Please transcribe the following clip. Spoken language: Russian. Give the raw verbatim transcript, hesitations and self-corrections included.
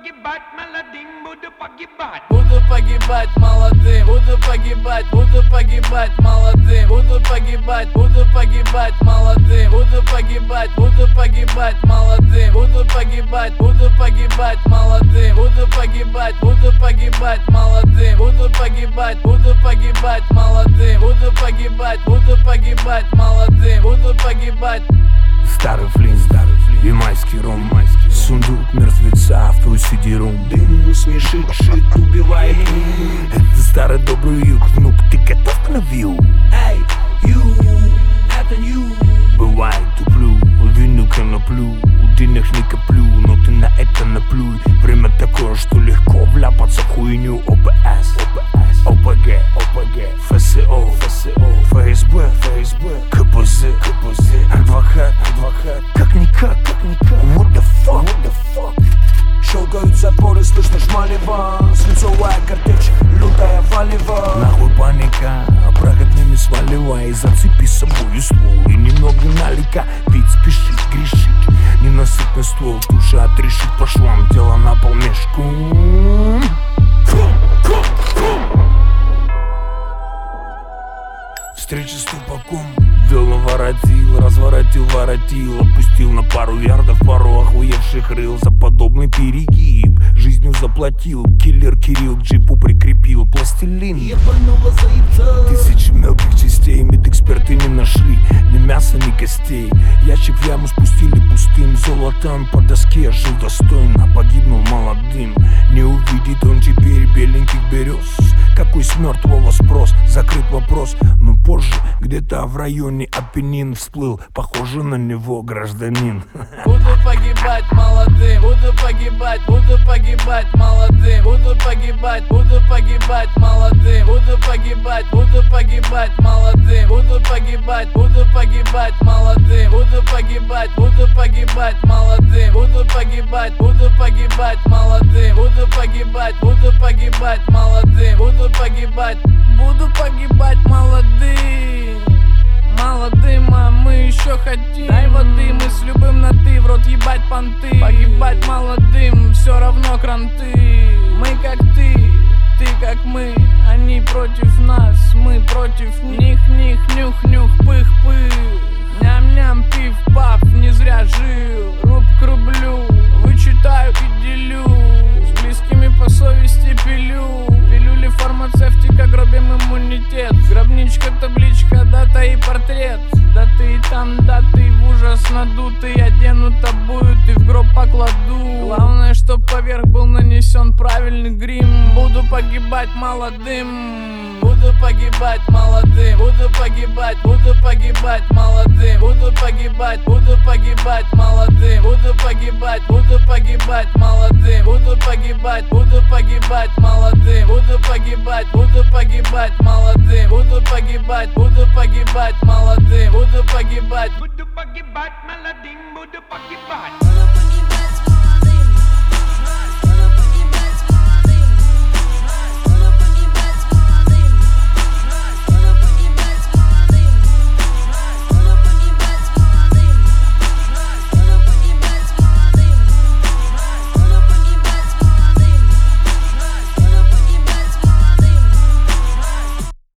погибать молодым, буду погибать. Буду погибать молодым, буду погибать, буду погибать молодым, буду погибать, буду погибать молодым, буду погибать, буду погибать молодым, буду погибать, буду погибать молодым, буду погибать, буду погибать молодым, буду погибать, буду погибать молодым, буду погибать, буду погибать молодым, буду погибать. Старый флинт, старый флинт, ямайский ром, ямайский ром. Сундук мертвеца в твой сидирум. Дым смешит, шит, убивает. Это старый добрый юг, внук, ты готов на вью? Эй, ю, это ю. Бывает, туплю, вину коноплю, денег не коплю, но ты на это наплюй. Время такое, что легко вляпаться в хуйню. ОБС, ОБС, ОПГ, ОПГ, ФСО, ФСО, ФСБ, ФСБ, КПЗ, КПЗ, адвокат, адвокат. Как-никак, как-никак. What the fuck, what the fuck? Щелкают запоры, слышно шмалево. Свинцовая картечь, лютая валева. Нахуй паника, проходными сваливай. Зацепи с собой ствол и немного налика. Ведь спешит, грешит, ненасытный ствол. Душа отрешит по швам, тело на пол мешком. Встреча с тупаком. Вел наворотил, разворотил, воротил. Опустил на пару ярдов пару охуевших рыл. За подобный перегиб жизнью заплатил. Киллер Кирилл к джипу прикрепил пластилин. Тысячи мелких частей медэксперты не нашли ни мяса, ни костей. Ящик в яму спустили пустым. Золотом по доске жил достойно, погибнул молодым. Не увидит он теперь беленьких берез. Какой с мертвого спрос, закрыт вопрос. Но позже где-то в районе Апеннин всплыл. Похоже на него гражданин. Буду погибать молодым, буду погибать, буду погибать молодым, буду погибать, буду погибать молодым, буду погибать, буду погибать молодым, буду погибать, буду погибать молодым, буду погибать, буду погибать молодым, буду погибать, буду погибать молодым, буду погибать, буду погибать молодым, буду погибать, буду погибать молодым. Молодым, а мы еще хотим. Дай воды, мы с любым на ты, в рот ебать понты. Погибать молодым, все равно кранты. Мы как ты, ты как мы. Они против нас, мы против них. Них, нюх, нюх, пых, пых. Ням-ням, пив, пав, не зря жил. Руб к рублю, вычитаю и делю. С близкими по совести пилю. Пилюли фармацевтика, гробим иммунитет. Гробничка, табличка, дата и портрет. Да ты и там, да ты в ужас надутый. Одену обуют и в гроб покладу. Главное, чтоб поверх был нанесен правильный грим. Буду погибать молодым. Буду погибать молодым. Буду погибать, буду погибать молодым. Буду погибать, буду погибать молодым. Буду погибать, буду погибать молодым. Буду погибать, буду погибать молодым. Буду погибать, буду погибать молодым. Буду погибать, буду погибать молодым. Буду погибать, буду погибать молодым, буду погибать.